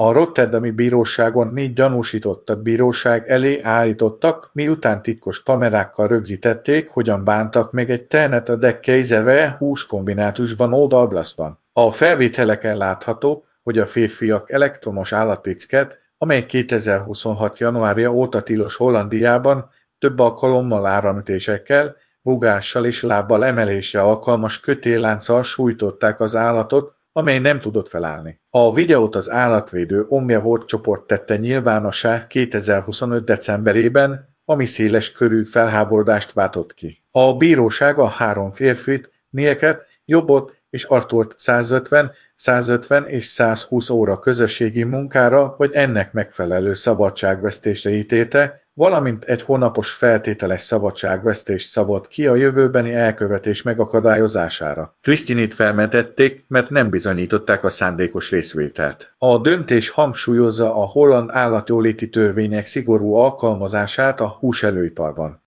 A rotterdami bíróságon 4 gyanúsítottat bíróság elé állítottak, miután titkos kamerákkal rögzítették, hogyan bántak meg egy ternet a De Keyserwe húskombinátusban Old-Alblasban. A felvételeken látható, hogy a férfiak elektromos állatpicket, amely 2026. januárja óta tilos Hollandiában, több alkalommal áramütésekkel, rúgással és lábbal emelésre alkalmas kötéllánccal sújtották az állatot, amely nem tudott felállni. A videót az állatvédő Omnivore csoport tette nyilvánossá 2025. decemberében, ami széles körű felháborodást váltott ki. A bíróság a 3 férfit, Nieket, Jobbot és Arthurt 150, 150 és 120 óra közösségi munkára vagy ennek megfelelő szabadságvesztésre ítélte, valamint 1 hónapos feltételes szabadságvesztést szabott ki a jövőbeni elkövetés megakadályozására. Kristinit felmentették, mert nem bizonyították a szándékos részvételt. A döntés hangsúlyozza a holland állatjóléti törvények szigorú alkalmazását a húselőiparban.